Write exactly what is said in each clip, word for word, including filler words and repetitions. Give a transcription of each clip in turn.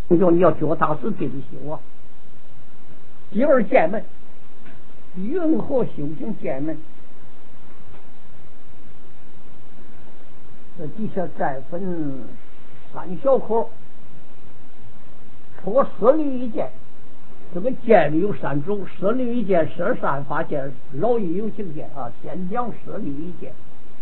说你要脚踏实地的修啊。第二剑门，云何修行剑门？这底下再分三小科，除十律一剑，这个剑律有三种：十律一剑、十善法剑、老易有情剑啊。先讲十律一剑。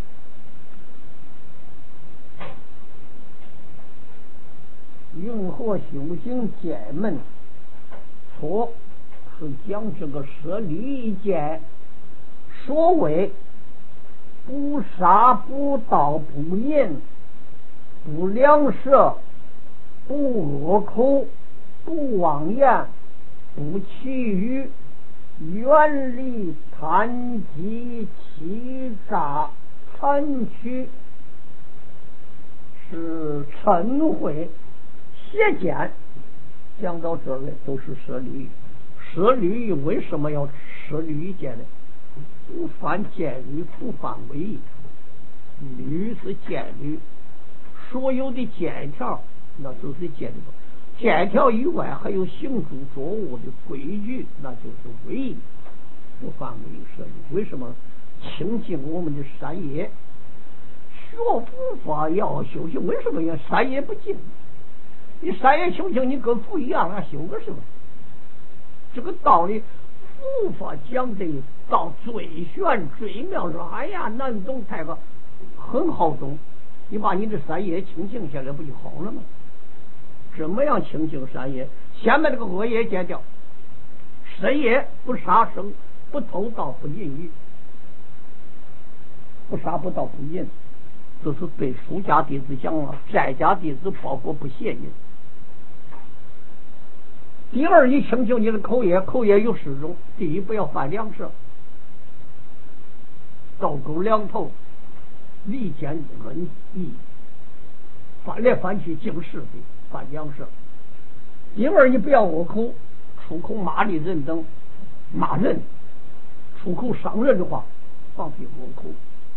云何修行剑门？初是讲这个十律一剑，所谓不杀不盗不淫不两舌不恶口不妄言不绮语，远离贪疾欺诈谄曲，是嗔恚邪见。讲到这儿来都是舍律。舍律为什么要舍律一剑呢？不犯戒律，不犯违义。律是戒律，所有的戒条那就是戒律。戒条以外还有行住坐卧的规矩，那就是违义，不犯违义舍律。为什么？清净我们的山业，学佛法要修行。为什么要山业不净？你山业修行，你跟佛一样，那修个什么？这个道理，佛法讲的到最玄最妙，说哎呀难懂太个很好懂。你把你的山业清净下来，不就好了吗？怎么样清净山业？先把这个恶业戒掉，身业不杀生，不偷盗，不淫欲。不杀不盗不淫，这是对出家弟子讲了，在家弟子包括不邪淫。第二，你清净你的口业，口业有四种：第一，不要犯两舌，斗狗两头，离间恩义，翻来翻去净是非，犯两舌。第二，你不要恶口，出口骂你人等，骂人，出口伤人的话，放屁恶口。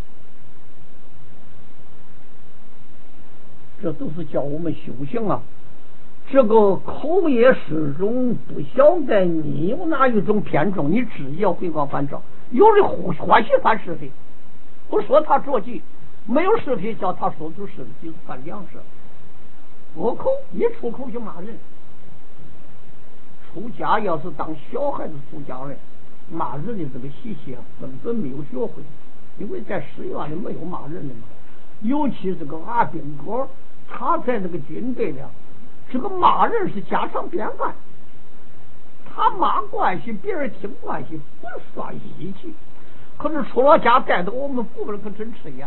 这都是叫我们修行啊。这个口业始终不晓得你有哪一种偏重，你自己要回光返照。有的欢喜犯是非，不说他着急，没有是非叫他说出是非，就是犯两舌。恶口一出口就骂人。出家要是当小孩子出家人，骂人的这个习气啊，根本没有学会，因为在寺院里没有骂人的嘛。尤其这个阿兵哥，他在这个军队里，这个骂人是家常便饭。他骂关系，别人听关系不算稀奇。可是出了家带着我们夫人可真吃烟。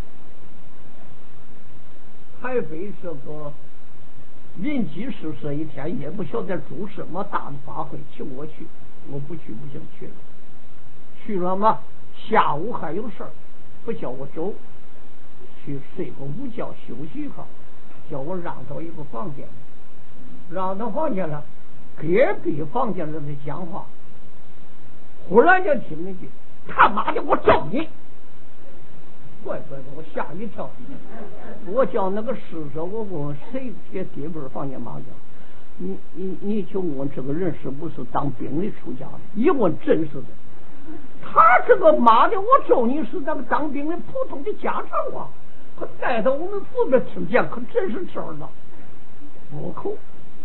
台北这个临济市这一天也不晓得主什么大的法会，请我去，我不去不行去了。去了嘛，下午还有事儿，不叫我走，去睡个午觉休息一会儿，叫我让到一个房间，让到房间了，隔壁房间人在讲话，忽然间听一句：“他妈的，我揍你！”怪怪的，我吓一跳。我叫那个师说，我问谁给弟辈房间麻将？你你你就问这个人是不是当兵的出家的？一问真是的。他这个妈的，我揍你是那个当兵的普通的家常话，可带到我们父辈听见，可真是事儿了。我口。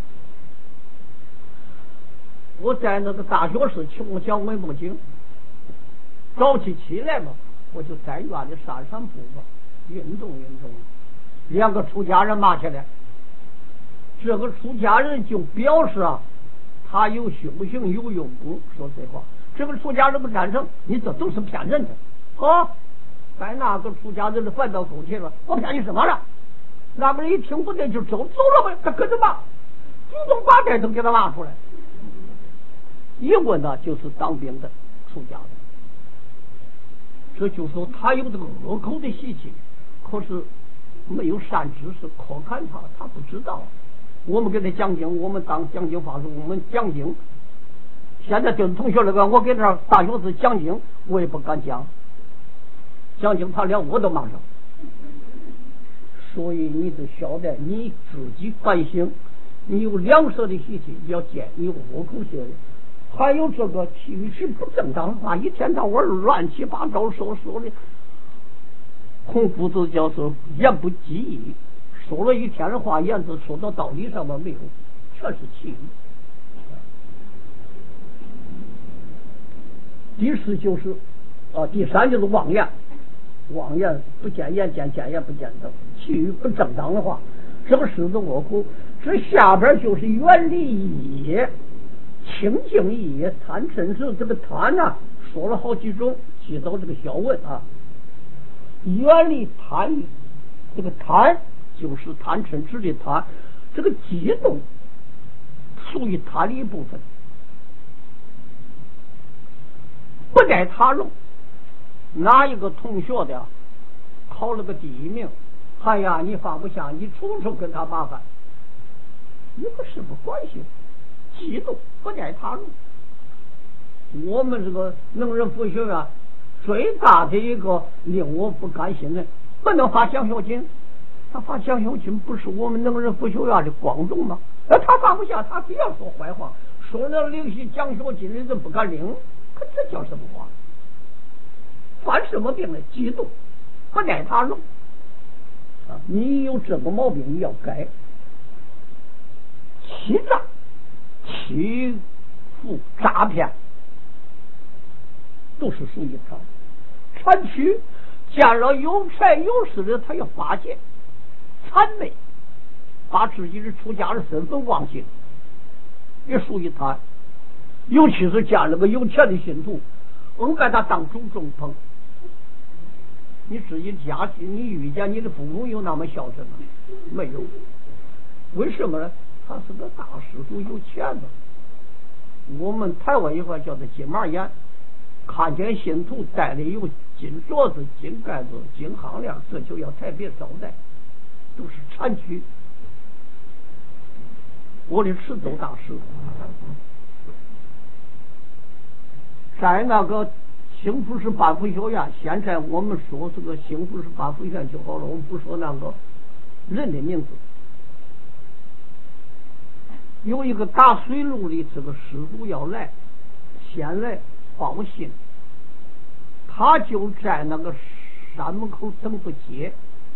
我在那个大学时穷讲文不经，早起起来嘛，我就在院里散散步吧，运动运动。两个出家人骂起来，这个出家人就表示啊，他有修行有用功。说这话，这个出家人不赞成，你这都是骗人的啊！把那个出家人的烦到沟去了，我骗你什么了？那个人一听不对就走走了呗，他跟着骂，祖宗八代都给他骂出来。一问呢，就是当兵的出家的。这就说他有这个恶口的习气，可是没有善知识可看他，他不知道。我们给他讲经，我们当讲经法师，我们讲经。现在就是同学那个，我给他大学士讲经，我也不敢讲，讲经他连我都骂上。所以你得晓得，你自己反省， 你有两舌的习气比较尖，你有活口些的，还有这个语气不正当的话，一天到晚乱七八糟说说的。孔夫子教授言不及义，说了一天的话，言子说到道理上面没有，全是气语。第四就是啊，第三就是妄言，妄言不见言见，见言不见等，气语不正当的话，这个狮子窝口，这下边就是远离义，清净义，贪嗔痴。这个贪呢、啊，说了好几种，记到这个小问啊。远离贪欲，这个贪就是贪嗔痴的贪，这个激动属于贪的一部分。不带他弄，哪一个同学的考了个第一名，哎呀，你放不下，你处处跟他麻烦，你个什么关系？激动不带他弄。我们这个能人佛学院最大的一个令我不甘心的，不能发奖学金。他发奖学金不是我们能人佛学院的光荣吗？那他放不下，他非要说坏话，说那领些奖学金的人不敢领，可这叫什么话？犯什么病了？激动，不带他弄啊！你有这个毛病，你要改。欺诈、欺负、诈骗，都是属于他。产区见了有财有势的，他要巴结、谄媚，把自己的出家的身份忘记了，也属于他。尤其是见了个有钱的信徒，硬把他当主中捧。你自己家，你遇见你的父母有那么孝顺吗？没有。为什么呢？他是个大师傅，有钱的。我们台湾一块叫做金马眼，看见信徒戴的有金镯子、金盖子、金项链，这就要特别招待，都是产区。我的持州大师在那个兴福寺办佛学院，现在我们说这个兴福寺办佛学院就好了，我们不说那个人的名字。有一个大水路的这个师傅要来，先来报信，他就在那个山门口等不接，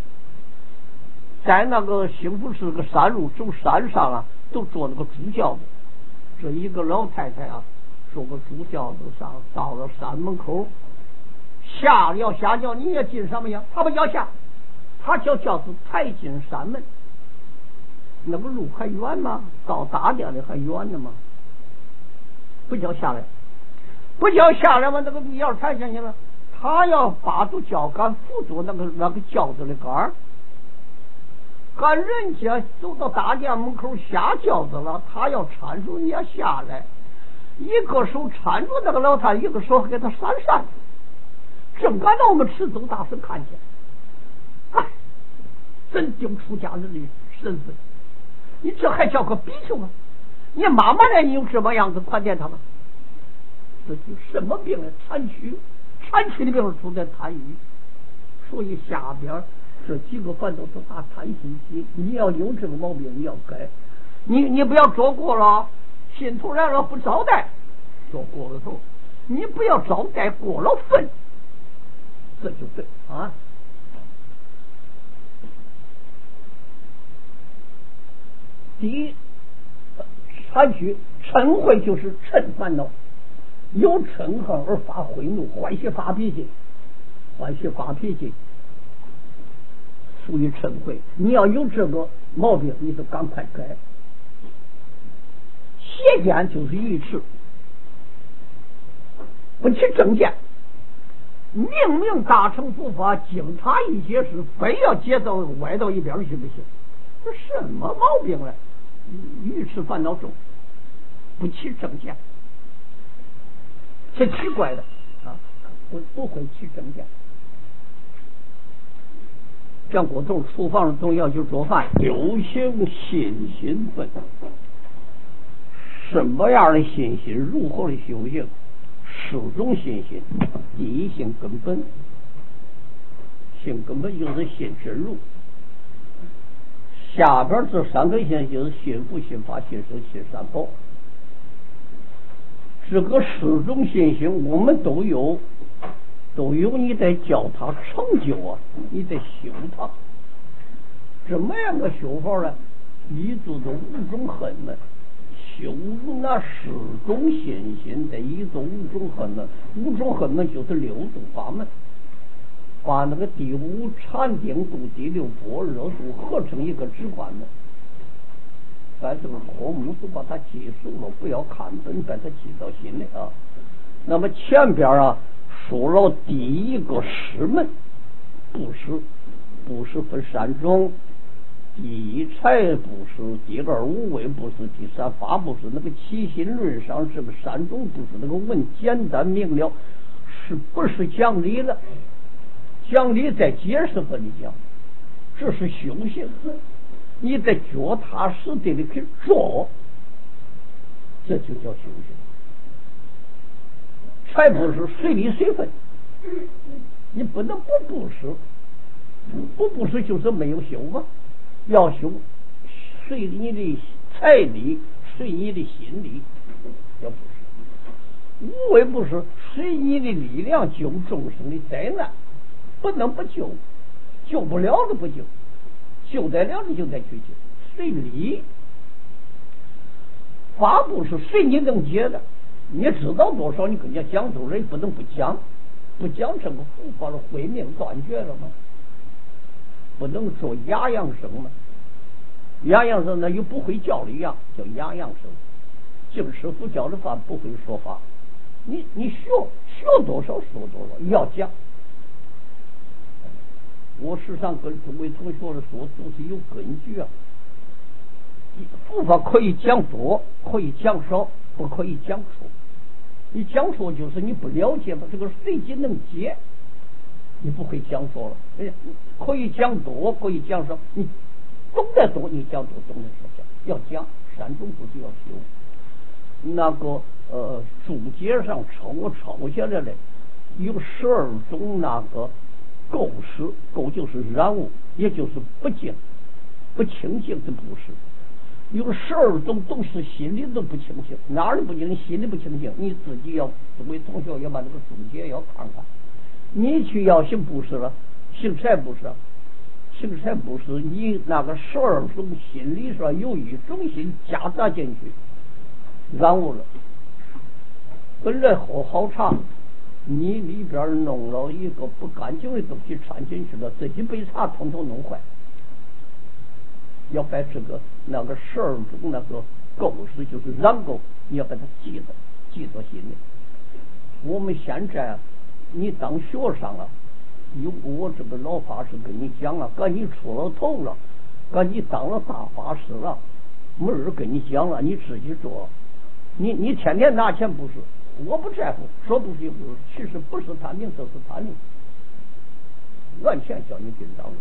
在那个兴福寺个山路走山上啊，都坐那个猪轿子。这一个老太太啊，坐个猪轿子上，到了山门口，下要下轿，你也进什么呀？他不要下，他叫轿子抬进山门。那个路还远吗？到大殿里还远呢吗？不叫下来，不叫下来吗？那个你要抬进去了，他要把住轿杆扶住那个那个轿子的杆儿，赶人家走到大殿门口下轿子了，他要搀住人家下来，一个手搀住那个老太，一个手给他扇扇，正赶到我们持宗大师看见，哎，真丢出家人的身份。你这还叫个比丘吗？你妈妈来，你有这么样子宽待他吗？这就什么病呢？残躯，残躯的病出在贪欲，所以下边这几个反都是大贪心气。你要有这个毛病，你要改。你你不要做过了，信徒来了不招待，做过了头。你不要招待过了分，这就对啊。第一，残躯嗔恚就是嗔烦恼，有嗔恨而发恚怒，欢喜发脾气，欢喜发脾气属于嗔恚。你要有这个毛病，你就赶快改。邪见就是愚痴，不起正见，明明大乘佛法经他一解释，非要解到歪到一边去不行。这什么毛病呢？愚痴烦恼重，不起正见，挺奇怪的啊！不不会起正见。像锅头厨房的东西要去做饭，修行信心分，什么样的信心？如何的修行？四种信心。第一性根本，性根本就是信真如。 下边这三根线就是信福、信法、信生、信三宝。这个四种信心我们都有，都有，你得教他成就啊，你得修他。怎么样个修法呢？立足的五种恨呢，修那四种信心的一种五种恨呢，五种恨呢就是六度法门，把那个第五禅定度、第六般若度合成一个直观的。在这个科目都把它记熟了，不要看本，把它记到心里啊。那么前边啊说了第一个十门布施，布施分三种：第一财布施，第二无畏布施，第三法布施。那个起心论上这个三种布施，那个文简单明了，是不是讲理的？讲理在解释和你讲，这是修行。你得脚踏实地的去做，这就叫修行。财布施随理随分，你不能不布施，不布施就是没有修嘛。要修，随你的财力，随你的心力，要布施。无为布施，随你的力量救众生的灾难，不能不救，救不了的不救。救得了的就得去救，随理。法布是随你能接的，你知道多少，你跟人家讲出来，不能不讲，不讲这个佛法的慧命断绝了吗？不能说哑样声吗？哑样声呢又不会教的样，叫哑样声。净师傅教的法不会说法，你你学学多少说多少，要讲。我时常跟诸位同学说，都是有根据啊。佛法可以讲多，可以讲少，不可以讲错。你讲错就是你不了解嘛，这个随机能接，你不会讲错了。哎，可以讲多，可以讲少，你懂得多，你讲多，懂得少讲。要讲三种不是要修。那个呃，注解上抄我抄下来的有十二种那个。垢施，垢就是染污，也就是不净、不清净的布施。有十二种都是心里都不清净，哪里不净？心里不清净，你自己要作为同学要把那个注解要看看。你去要行布施了，行财布施，行财布施，你那个十二种心理上有一种心夹杂进去，染污了。本来喝好茶。你里边弄了一个不干净的东西掺进去了，这几杯茶统统弄坏。要把这个那个十二种那个垢施，就是染垢，你要把它记得记到心里。我们现在你当学生了，有我这个老法师跟你讲了，赶你出了头了，赶你当了大法师了，没人跟你讲了，你自己做。你你天天拿钱不是？我不在乎，说不是就不是，其实不是他命就是他命，完全叫你紧张了。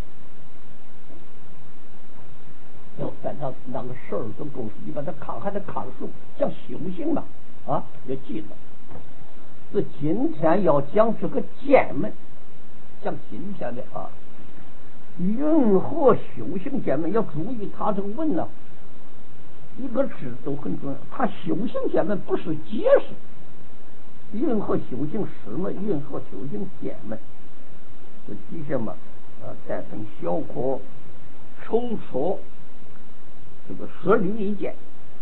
要把他那个事儿都够，你把他看还得看书，讲修行嘛啊，要记得。这今天要讲这个剑门，讲今天的啊，云何修行剑门，要注意他这个文呢、啊。一个字都很重要，他修行剑门不是解释，云何修行师门，云何修行剑门，这底下嘛，呃，再分小科、筹措，这个十律一剑，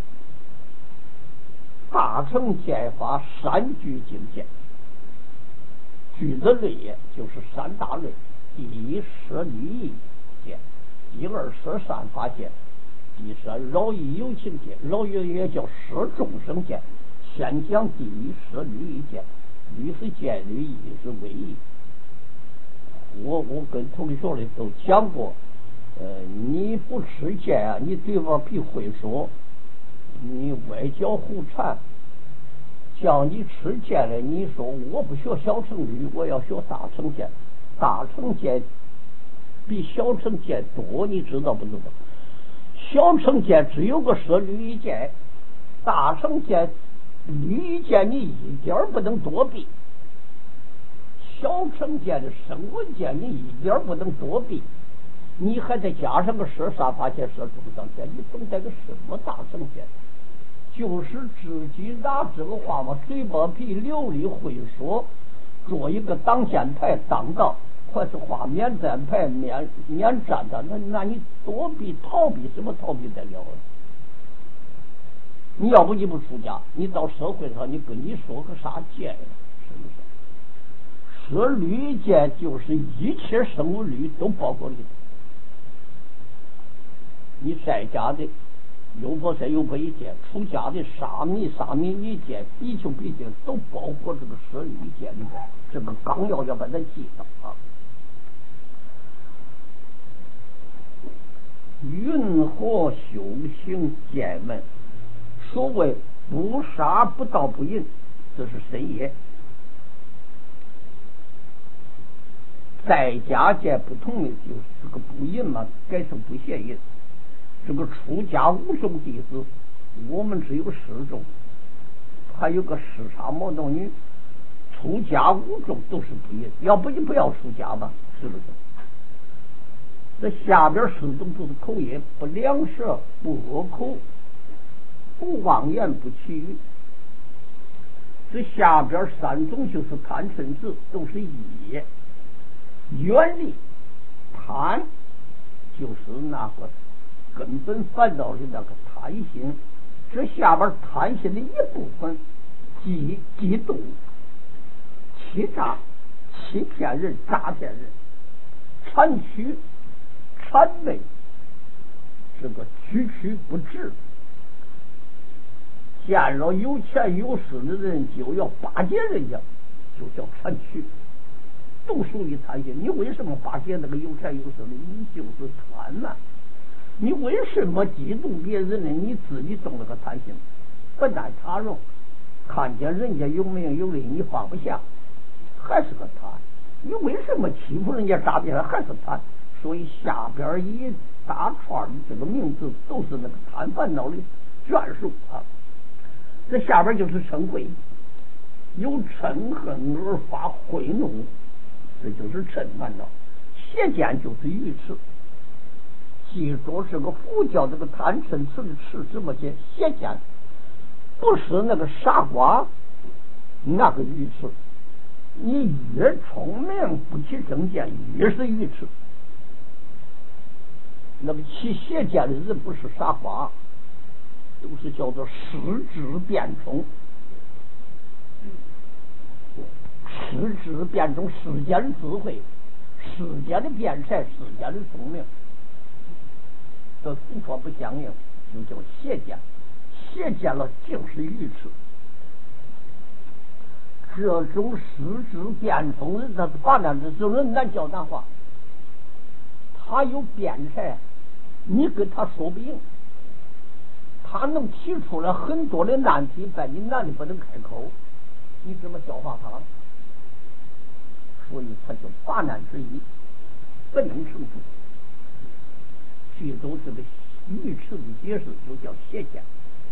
大乘剑法三句经剑，句的类也就是三大类：第一十律一剑，第二十善法剑。第三饶益有情剑，饶益也叫摄众生剑。先讲第一摄律一剑，律是剑律，义是为义。我我跟同学里都讲过，呃，你不吃剑啊，你对方必会说你外交胡缠，叫你吃剑了，你说我不学小乘律，我要学大乘剑，大乘剑比小乘剑多，你知道不知道？小乘剑只有个摄律一剑，大乘剑律一剑你一点不能多避，小乘剑的声闻剑你一点不能多避， 你还得加上个射杀法剑、射中上剑，你懂得个什么大圣剑？就是自己拿这个话嘛，嘴巴皮流利会说，做一个挡箭牌挡道，或是画免战牌免免战的，那那你躲避逃避什么逃避得了？你要不你不出家，你到社会上你跟你说个啥戒呀？是不是？射律戒就是一切生物律都包括里头。你在家的优婆塞优婆夷戒，出家的沙弥沙弥尼戒，比丘比丘都包括这个射律戒里边。这个纲要要把它记上啊。云何修行戒门？所谓不杀不盗不淫，这是身业。在家戒不同的就是这个不淫嘛，改成不邪淫。这个出家五众弟子，我们只有十众，还有个视察摩道女，出家五众都是不淫，要不你不要出家吧？是不是？这下边十种就是口业，不两舌，不恶口，不妄言，不绮语。这下边三种就是贪嗔痴，都是业。远离贪，就是那个根本烦恼的那个贪心。这下边贪心的一部分，嫉嫉妒、欺诈、欺骗人、诈骗人、谄曲、谄媚，这个区区不治。见了有钱有势的人就要巴结人家，就叫谄曲，都属于贪心。你为什么巴结那个有钱有势的？你就是贪婪。你为什么嫉妒别人呢？你自己动了个贪心，不耐他容，看见人家有名有利，你放不下，还是个贪。你为什么欺负人家诈骗人，还是贪。所以下边一大串的这个名字都是那个贪烦恼的眷属啊。这下边就是嗔恚，有嗔恨而发恚怒，这就是嗔烦恼。邪见就是愚痴。记住这个佛教这个贪嗔痴的痴什么见？邪见，不是那个傻瓜，那个愚痴。你越聪明不起正见，越是愚痴。那个起邪见的人不是傻瓜，都是叫做失智变聪。失智变聪，世间的智慧，世间的辩才，世间的聪明，这佛法不相应，就叫邪见。邪见了就是愚痴。这种失智变聪的他发展的时候，难教难化。他有辩才，你跟他说不赢，他能提出来很多的难题，但你难的不能开口，你怎么教化他？所以他就八难之一，不能成熟。记住这个愚痴的解释，就叫邪见。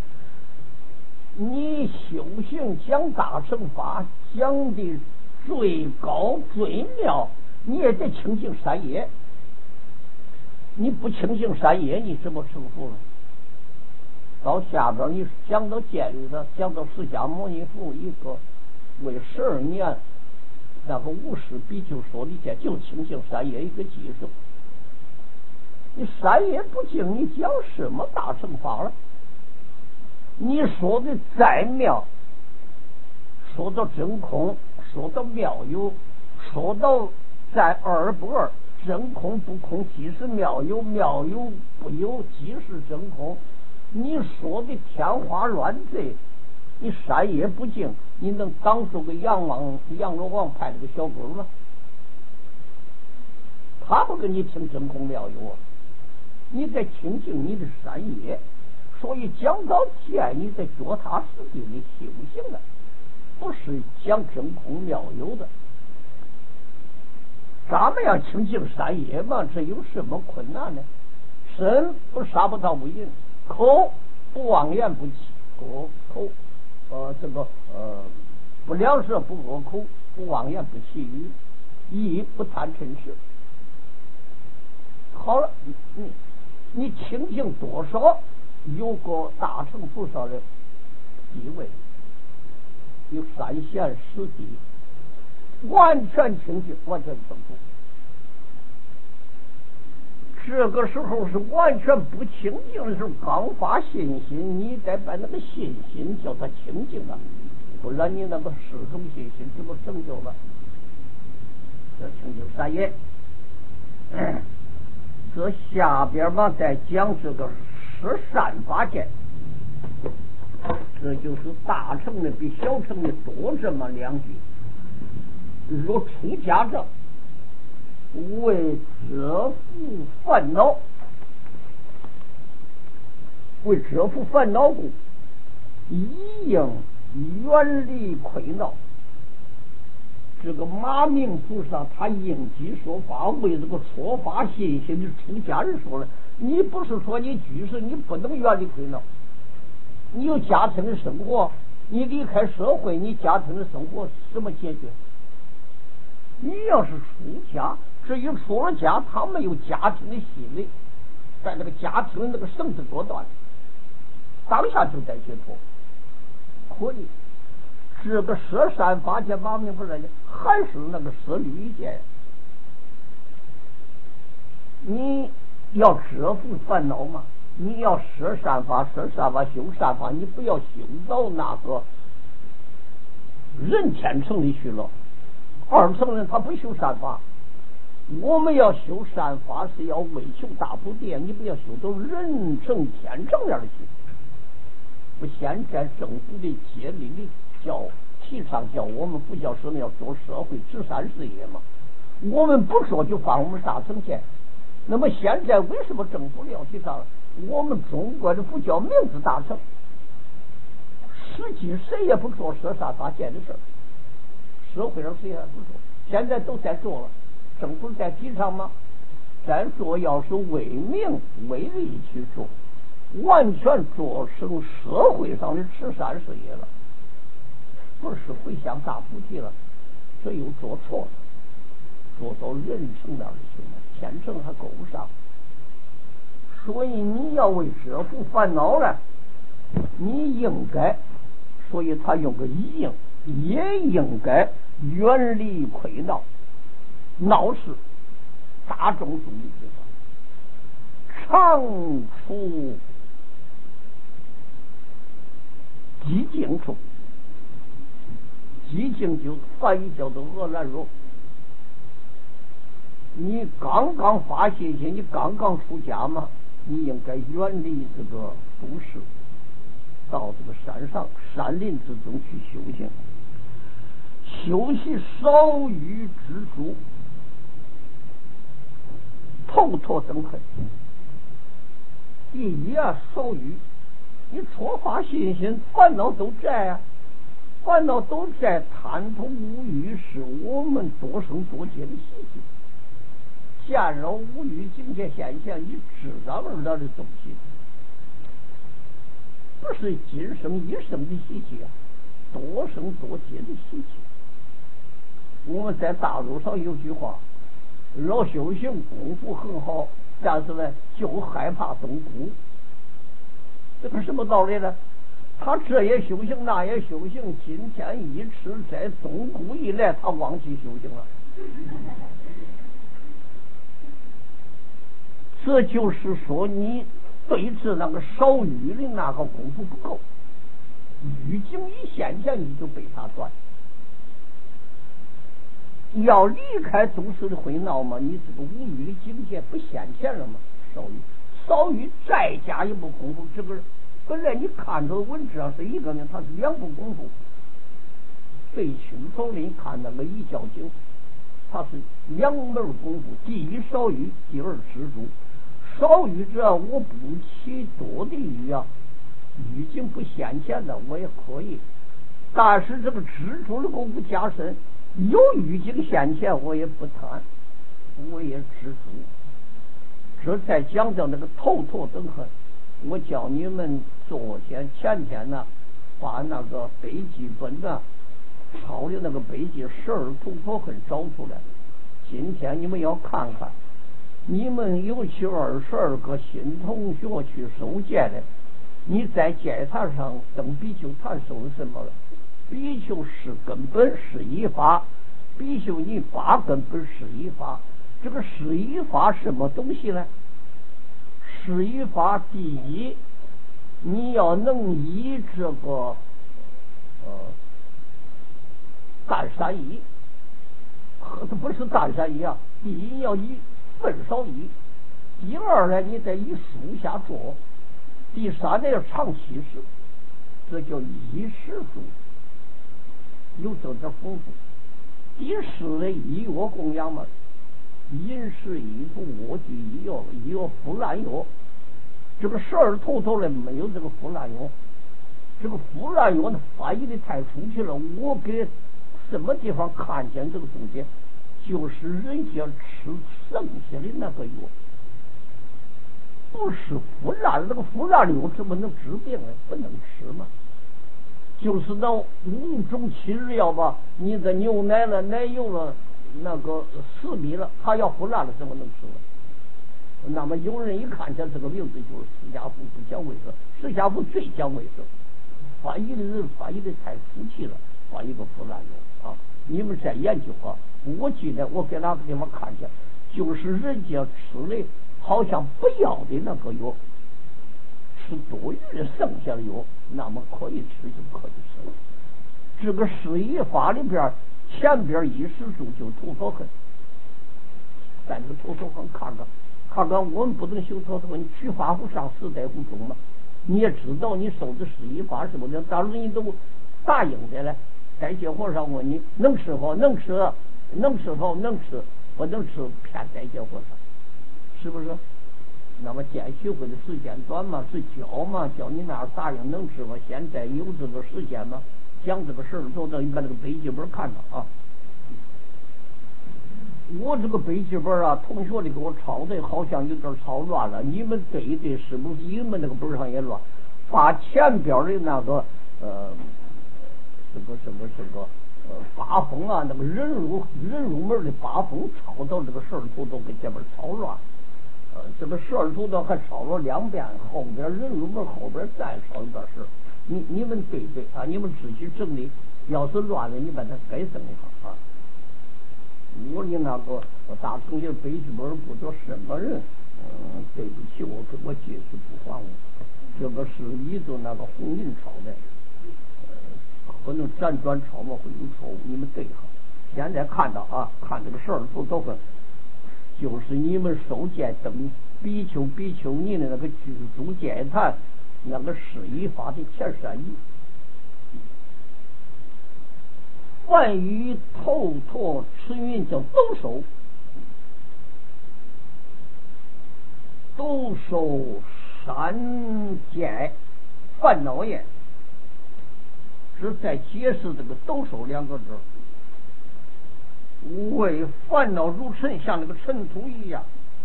你修行讲大乘法，讲的最高最妙，你也得清净三业。你不清净三业，你怎么成佛呢？到下边你讲到监狱的，讲到释迦牟尼佛一个为十二年那个无师比丘说的戒，就清净三业一个技术。你三业不净，你讲什么大乘法了？你说的再妙，说到真空，说到妙有，说到在二不二，真空不空即是妙有，妙有不有即是真空。你说的天花乱坠，你三业不净，你能挡住个阎王阎罗王派那个小鬼吗？他不跟你听真空妙有啊，你得清净你的三业。所以讲到戒，你得脚踏实地的修行的，不是讲真空妙有的。咱们要清净三业嘛，这有什么困难呢？身不杀不盗不淫，口不妄言不欺，口口呃这个呃不两舌不恶口，不妄言不绮语，意不贪嗔痴。 好了，你你清净多少，有个大乘菩萨的地位，有三贤十地，完全清净，完全正住。这个时候是完全不清净的时候，刚发信心，你得把那个信心叫它清净了，不然你那个始终信心怎么成就了？这清净三业。嗯，这下边嘛再讲这个十善法界，这就是大乘的比小乘的多这么两句。若出家者，为折伏烦恼，为折伏烦恼故，一应远离亏恼。这个马明菩萨他应机说法，为这个说法信心的出家人说了，你不是说你居士你不能远离亏恼，你有家庭的生活，你离开社会，你家庭的生活怎么解决？你要是出家，至于出了家，他没有家庭的吸引力，在那个家庭的那个绳子多断，当下就得解脱，可以。这个舍善法界马明不是还是那个舍律界，你要折伏烦恼嘛，你要舍善法，舍善法，修善法，你不要修到那个人天城里去了。二乘人他不修善法，我们要修善法是要为求大菩提，你不要修到人成天成那儿去。不，现在政府的接力的叫提倡叫我们佛教师们要做社会慈善事业嘛，我们不说就放我们大乘钱。那么现在为什么政府要提倡我们中国的佛教名字大乘？实际谁也不说舍善法界的事儿，社会上谁也不说，现在都在做了，政府在提倡吗？再说要是为名为利去做，完全做成社会上的慈善事业了，不是回向大菩提了，这又做错了，做到人成那儿去了，天成还够不上。所以你要为折伏烦恼呢，你应该，所以他用个应，也应该远离亏恼。恼是大众注意之法，常处寂静处。寂静就梵语叫做俄兰若。你刚刚发信心，你刚刚出家嘛，你应该远离这个都市，到这个山上山林之中去修行，修习少欲知足，透脱等很。第一啊，少欲，你初发信心，烦恼都在啊，烦恼都在，贪图无欲是我们多生多劫的习气。见了无欲境界现象，你自然而然的东西，不是今生一生的习气啊，多生多劫的习气。我们在大陆上有句话，老修行功夫很好，但是呢就害怕东姑，这个什么道理呢？他这也修行那也修行，今天一吃在东姑一来，他忘记修行了。这就是说你对治那个少欲的那个功夫不够，欲境一现前你就被他断。要离开都市的回闹嘛，你这个无欲的境界不现前了嘛。少欲少欲再加一步功夫，这个本来你看着文字上是一个呢，它是两步功夫。最清楚的你看那个一教经，它是两门功夫，第一少欲，第二知足。少欲者我不起多的欲啊，欲境不现前的我也可以，但是这个知足的功夫加深，有欲境现前我也不贪，我也知足。这才讲到那个透脱等很。我教你们昨天前天呢，把那个北极本呢抄的那个北极十二突破很找出来，今天你们要看看你们有去二十二个新同学去收件的，你在检查上登比丘坛收什么了？比丘十根本是一法，比丘尼八根本是一法。这个是一法什么东西呢？是一法，第一，你要能以这个呃干三义，这不是干三义啊。第一要以分少义，第二呢，你得以书下做，第三呢要长七十，这叫一十数，有这点丰富。第四呢，医药供养嘛，饮食衣服卧具医药，医药腐烂药。这个十二头头呢没有这个腐烂药，这个腐烂药呢翻译的太出去了。我给什么地方看见这个东西，就是人家吃剩下的那个药，不是腐烂，那个腐烂药怎么能治病呢？不能吃嘛。就是那五种七日药吧，你的牛奶了、奶油了、那个四米了，它要腐烂了，怎么能吃呢？那么有人一看见这个名字，就是释迦佛不讲卫生，释迦佛最讲卫生。翻译的人翻译的太俗气了，翻译个腐烂药啊！你们在研究啊！我记得我给哪个地方看见，就是人家吃的好像不要的那个药，吃多余的剩下的药，那么可以吃就可以吃了。这个释义法里边前边一十数就头头痕，在这头头痕看看。看看我们不能修头头，你取法不上四代不中嘛？你也知道你收的是一法什么的，当然你都答应的了。在接和尚问你能吃否？能吃，能吃否？能吃，不能吃骗在接和尚，是不是？那么见学会的时间短嘛，是教嘛，教你那答应能吃吗？现在有这个时间吗？讲这个事儿都等你把这个笔记本看到啊。我这个笔记本啊，同学的给我抄的好像有点抄乱了，你们对一对，是不是你们那个本上也乱？把前边的那个呃，这个这个这个呃八风啊，那个人入人入门的八风抄到这个十二图都给前面抄乱，呃，这个十二图都还抄了两遍，后边人入门后边再抄一段是，你你们对对啊，你们自己整理，要是乱了，你把它改正一下啊。我你那个大同学笔记本不知道什么人，嗯，对不起，我给我解释不还我。这个是你的那个红印抄的，呃，可能辗转抄嘛会有错误，你们对哈。现在看到啊，看这个事儿都都会，就是你们收件等比丘比丘尼的那个居住戒坛那个释义法的前三义。万语透脱持云叫兜收，兜收三界烦恼也，是在解释这个兜收两个字。为烦恼如尘，像那个尘土一样，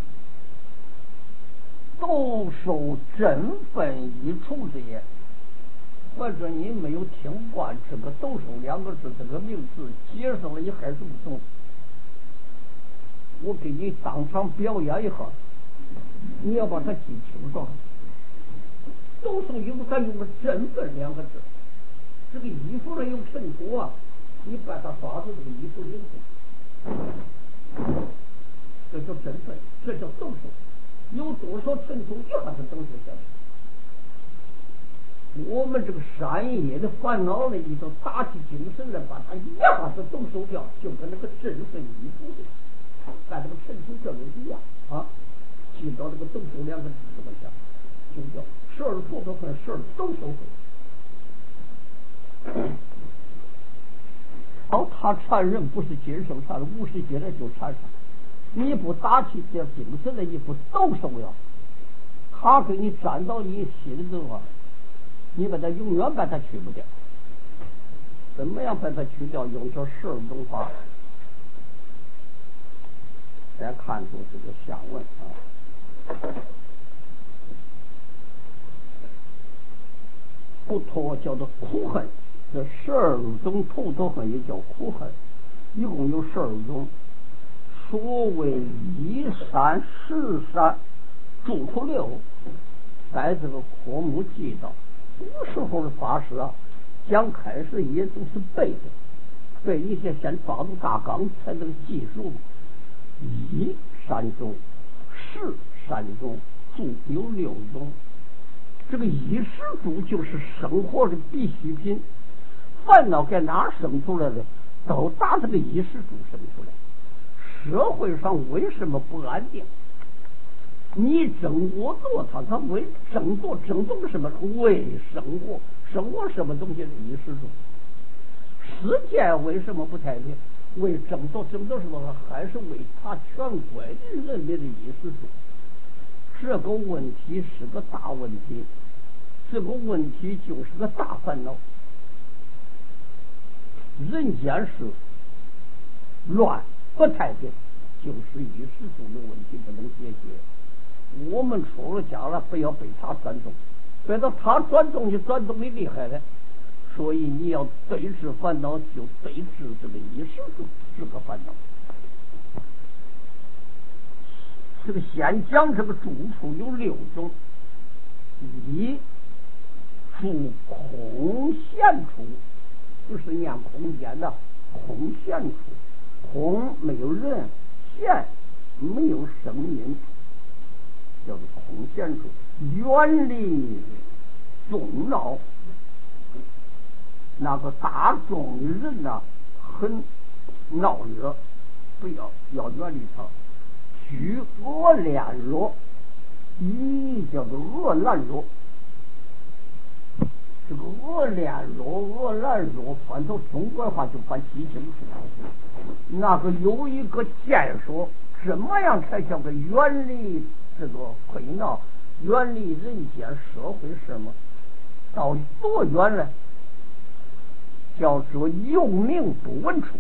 兜收真分一处之也。或者你没有听惯这个兜收两个字这个名字解释了，你还是不懂。我给你当场表演一下，你要把它记清楚。兜收衣服咱用个真分两个字，这个衣服上有尘土啊，你把它抓住这个衣服领子，这叫真分，这叫兜收。有多少尘土一下子兜收下来。我们这个山野的烦恼呢，你都打起精神来，把它一下子都收掉，就跟那个真分衣服的，在这个尘土这里一样啊。记到这个都收两个字怎么讲？就叫十二头头和十二都收回。好，他缠人不是今生缠，五十劫来就缠上。你不打起这精神来，你不都收了，他给你粘到你心里的话。你把它永远把它去不掉，怎么样把它去掉？用这十二种法。再看出这个下文啊，不脱叫做苦恨，这十二种头头恨也叫苦恨，一共有十二种。 所谓一山十山住出六，在这个科目记到古时候的法师啊，讲开始也都是背的，背一些先抓住大纲才能记住。一山中，十山中，住有六种。这个衣食住就是生活的必需品，烦恼在哪生出来的，都打这个衣食住生出来。社会上为什么不安定？你争我夺他，他为争夺争夺什么？为生活，生活什么东西的衣食住？世界为什么不太平？为争夺争夺什么？还是为他全国的人民的衣食住？这个问题是个大问题，这个问题就是个大烦恼。人间是乱不太平，就是衣食住的问题不能解决。我们出了家了，不要被他钻动，被到他钻动就钻动的厉害了。所以你要对治烦恼，就对治这个衣食住这个烦恼。这个先讲这个住处有六种：一住空闲处，不是念空间的空闲处，空没有人，闲没有声音，叫做空闲处，远离众闹。那个大众的人呐、啊，很闹热，不要要远离他。居恶恋弱，一叫做恶烂弱。这个恶恋弱、恶烂弱，翻到中国话就翻激情。那个有一个建说，怎么样才叫做远离这个亏闹，远离人间社会事吗？到多远呢？叫做有名不闻处。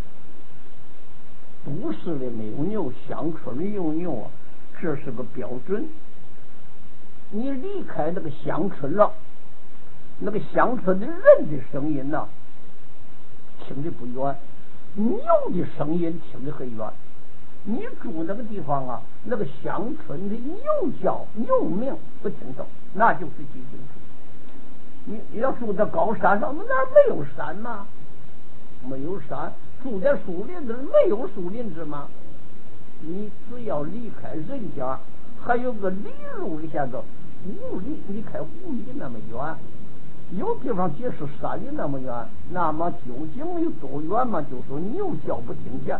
都市里没有牛，乡村里有牛啊，这是个标准。你离开那个乡村了，那个乡村的人的声音呐、啊，听得不远；牛的声音听得很远。你住那个地方啊，那个乡村的牛叫牛鸣不听到，那就是寂静处。你你要住在高山上，那哪没有山吗？没有山。住在树林子，没有树林子吗？你只要离开人家，还有个里路里下头五里，离开五里那么远，有地方解释山里那么远，那么究竟有多远嘛？就说牛叫不听见。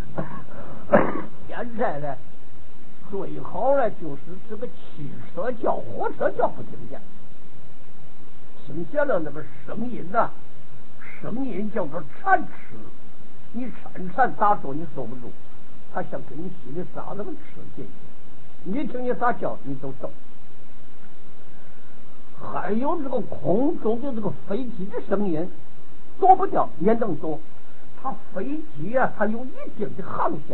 现在呢，最好呢就是这个汽车叫、火车叫不听见，听见了那个声音呐、啊，声音叫做蝉翅。你颤颤打住，你受不住，他想给你心里撒那个吃进去，你听见他叫你就走。还有这个空中的这个飞机的声音，躲不掉也能躲。它飞机啊，它有一定的航线。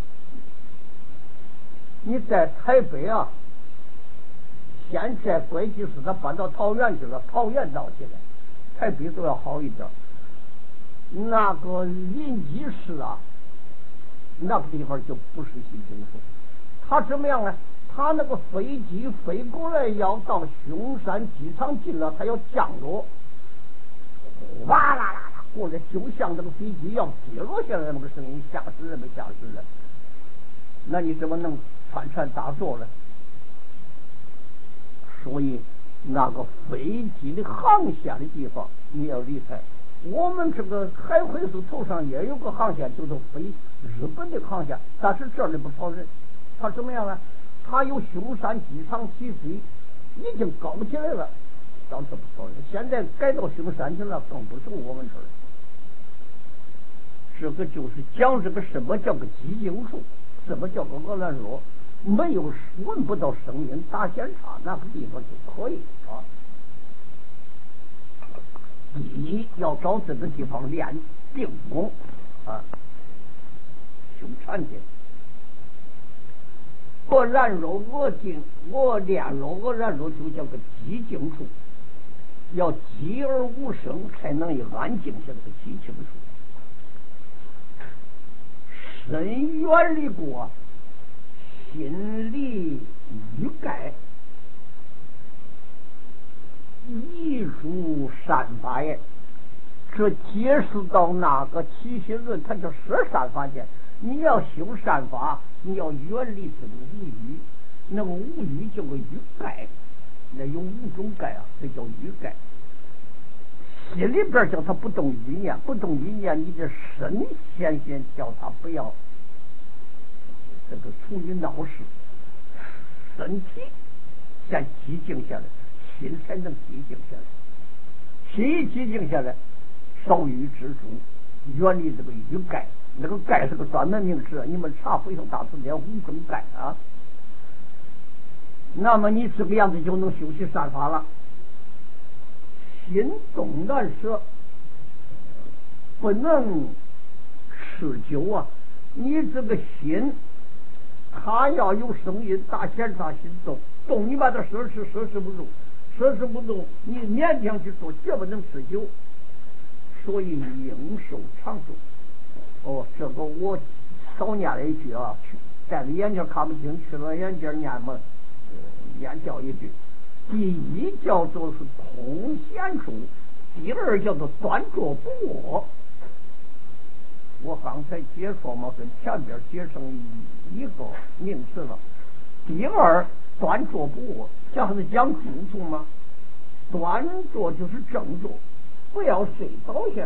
你在台北啊，现在轨迹是它搬到桃园去了，桃园闹起来，台北都要好一点。那个临济市啊，那个地方就不是西京市。他怎么样呢？他那个飞机飞过来要到凶山机场近了，他要降落，哇啦啦啦过来，就像这个飞机要跌落下来那么个声音，吓死人没吓死人。那你怎么能穿穿打坐呢？所以那个飞机的航线的地方你要离开。我们这个海会市头上也有个航线，就是飞日本的航线，但是这里不跑人。他怎么样呢？他有凶山机场起飞，已经高起来了，当时不跑人。现在改到凶山去了，更不是我们这儿。这个就是讲这个什么叫个寂静处，什么叫个恶烂弱，没有闻不到声音，打闲岔那个地方就可以啊。第一要找这个地方练定功啊，修禅定。我然若我定，我练若我然若就叫个寂静处，要寂而无声，才能以安静下这个寂静处。 深远离过，心力欲盖，一诸善法也。这解释到那个起心论，它就是善法界。你要修善法，你要远离这个无欲，那个无欲叫个欲盖，那有五种盖啊，这叫欲盖。心里边叫他不动欲念，不动欲念，你的身先先叫他不要这个处于闹事，身体先寂静下来，心才能寂静下来。心一寂静下来，少欲知足，远离这个欲盖。那个盖是个专门名词，你们查回头大词典五种盖啊。那么你这个样子就能修习善法了。心动难舍，不能持久啊！你这个心，它要有声音，大检查心动，动你把它摄持，摄持不住，摄持不住，你勉强去做，绝不能持久。所以应受长寿。哦，这个我少念了一句啊，戴着眼镜看不清，去了眼镜念嘛，呃，念教一句。第一叫做是空闲处，第二叫做端坐不卧。我刚才解说嘛，跟前边解成一个名词了。第二端坐不卧，这还是讲住处吗？端坐就是正坐，不要睡倒下来。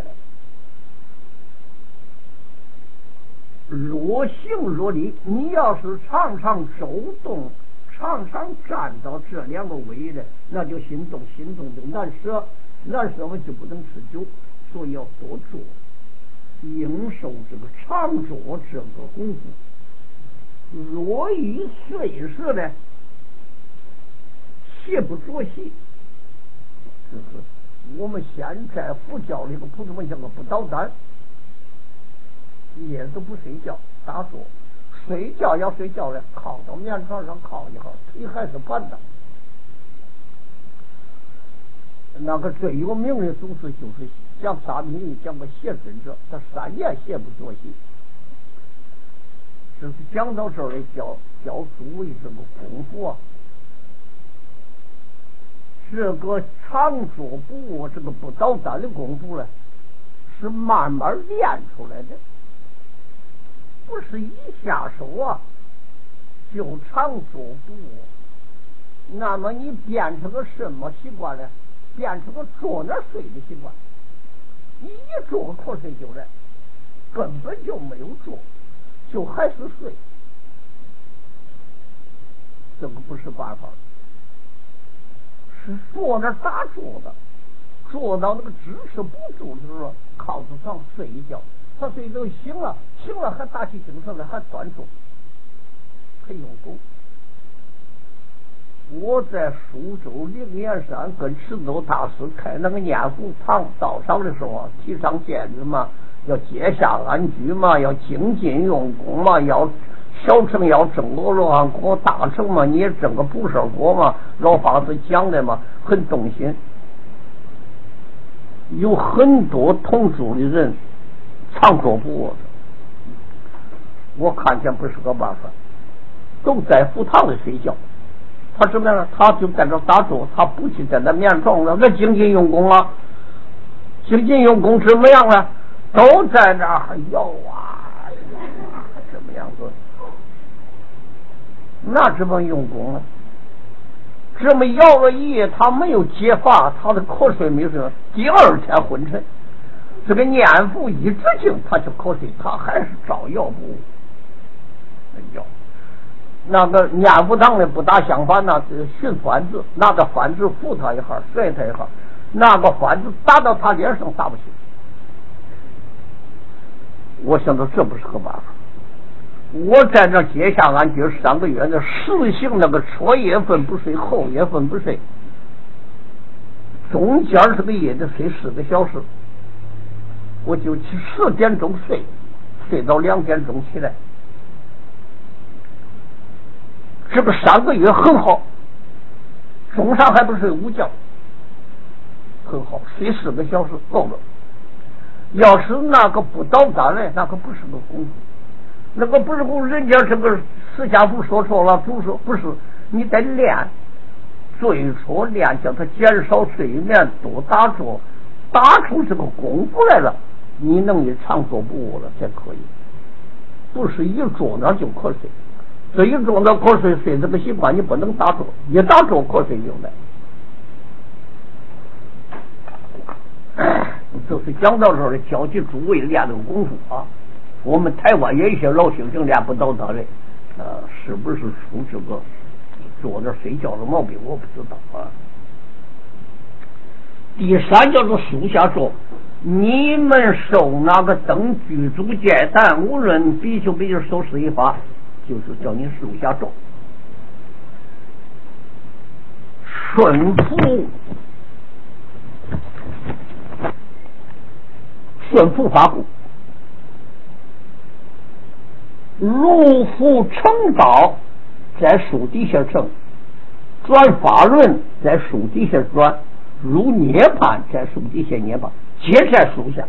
若行若立，你要是常常走动，常常站到这两个位的，那就心动，心动就难舍，难舍嘛就不能持久，所以要多做，应受这个常坐这个功夫。若于睡时呢，邪不作息，就是我们现在佛教里个普通话叫个不倒单。夜都不睡觉，打坐，睡觉要睡觉了，靠到棉床上靠一会儿，腿还是盘的。那个最有名的祖师就是讲沙弥语，讲个邪尊者，他三年邪不作息。就是讲到这儿的教教诸位这个功夫啊，这个常坐不卧，这个不倒单的功夫呢，是慢慢练出来的。不是一下手啊就常坐不卧，那么你变成个什么习惯呢？变成个坐那睡的习惯。你一坐瞌睡就来，根本就没有坐，就还是睡，这个不是办法，是坐那打坐的，坐到那个支持不住的时候，靠着床睡一觉。他睡都醒了，醒了还打起精神来，还端坐，还用功。我在苏州灵岩山跟持州大师开那个念佛堂道场的时候啊，提倡戒律嘛，要结下安居嘛，要精进用功嘛，要小乘要正个罗汉果，大乘嘛你也正个不舍果嘛，老法师讲的嘛，很动心。有很多同住的人常坐不卧的，我看见不是个办法，都在佛堂里睡觉。他什么样？他就在这打坐，他不去在那棉床上，那精进用功啊，精进用功怎么样呢？都在那儿摇啊摇啊，怎么样子？那怎么用功呢？这么摇了一夜，他没有解乏，他的瞌睡没睡，第二天昏沉。这个念佛一直静，他就瞌睡，他还是照摇不误。摇，那个念佛堂的不大相反，那是寻幡子，拿着幡子扶他一下，甩他一下，那个幡子打到他脸上打不起。我想到这不是个办法。我在这结下安居三个月，那实行那个初夜份不睡，后夜份不睡，中间这个夜得睡四个小时。我就去十点钟睡，睡到两点钟起来，这个三个月很好，中上还不睡午觉，很好，睡四个小时够了。要是那个不倒单呢，那可不是个功夫。 那个不是人家这个释迦父说错了，不是不是，你得练，最初练叫他减少睡眠，多打坐，打出这个功夫来了，你能以长坐不误了才可以，不是一坐那就瞌睡。这一坐那瞌睡睡这个习惯你不能打坐，一打坐瞌睡就来。就是讲到这儿，教起诸位练这个功夫啊。我们台湾有一些老修行练不到他的，呃，是不是出这个坐着睡觉的毛病？我不知道啊。第三叫做树下坐，你们受那个登居住戒坛，无论比丘比丘受施一法，就是叫你树下坐，顺服顺服法故，如复成道在树底下成，转法轮在树底下转，如涅槃在树底下涅槃，皆在树下。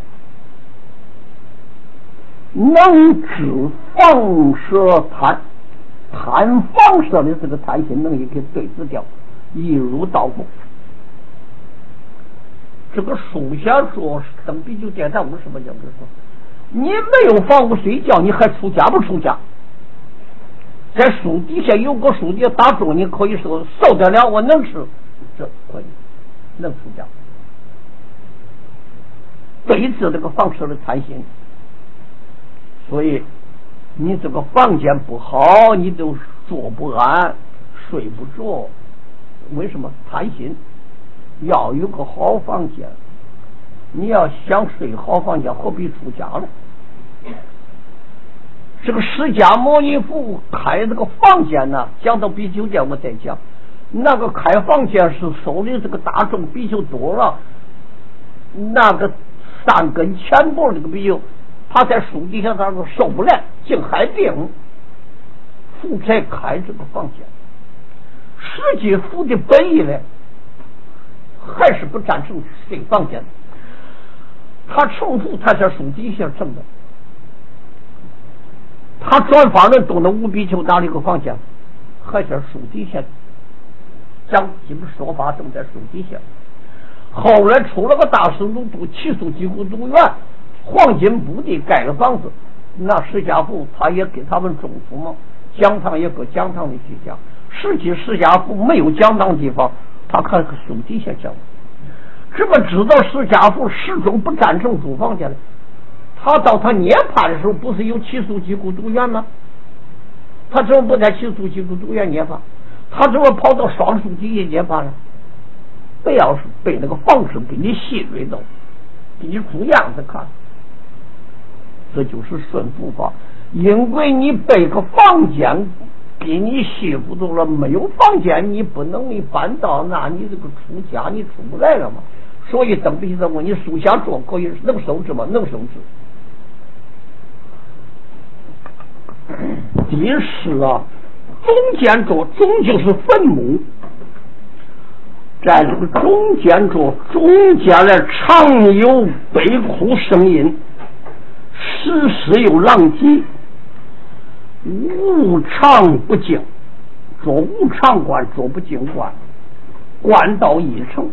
能知放射贪，贪放射的这个贪心能也给对治掉，一如道果。这个树下说等比丘殿堂为什么讲这说？你没有房屋睡觉，你还出家不出家？在树底下有个树底下打坐，你可以说受得了，我能吃，这可以能出家。对治这个放射的贪心。所以你这个房间不好，你就坐不安，睡不着。为什么？贪心。要有个好房间，你要想睡好房间，何必出家呢？这个释迦牟尼佛开这个房间呢，讲到比丘殿我再讲，那个开房间是收的这个大众比丘多了，那个三根前脖这个比丘，他在树底下他说受不了，竟害病，佛才开这个房间。实际佛的本意呢，还是不赞成睡房间的。他成佛他在树底下成的，他转法轮都能无比丘哪里个房间，还在树底下讲几本说法都在树底下。后来出了个大师鲁都起诉几乎都院，黄金布地盖个房子，那释迦佛他也给他们种福嘛，讲堂也搁讲堂里去讲。实际释迦佛没有讲堂地方，他看树底下讲。怎么知道释迦佛始终不赞成住房间的？他到他涅槃的时候，不是有起诉几孤独院吗？他怎么不在起诉几孤独院涅槃？他怎么跑到双树底下涅槃呢？不要是被那个方式给你戏锐到，给你做样子看，这就是顺服法。因为你被个房间给你戏服住了，没有房间你不能你搬到，那你这个出家你出不来了嘛。所以等比丘问你树下坐可以能受制吗？能受制。第十啊，中间坐，中就是坟墓，在这个中间坐，中间呢常有悲哭声音，时时有狼藉，无常不净，做无常观，做不净观，观到一成。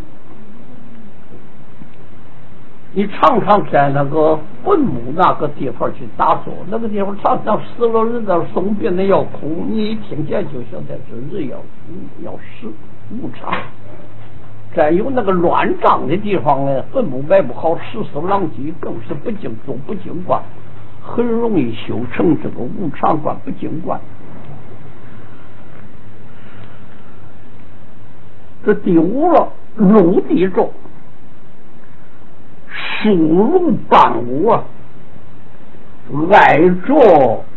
你常常在那个坟墓那个地方去打坐，那个地方常常死了人在送殡的要哭，你一听见就晓得这人要要死，无常。再有那个乱葬的地方呢，坟墓埋不好，时时狼藉，更是不净，做不净观，很容易修成这个无常观、不净观。这第五了，陆地中。疏如伴物啊，爱着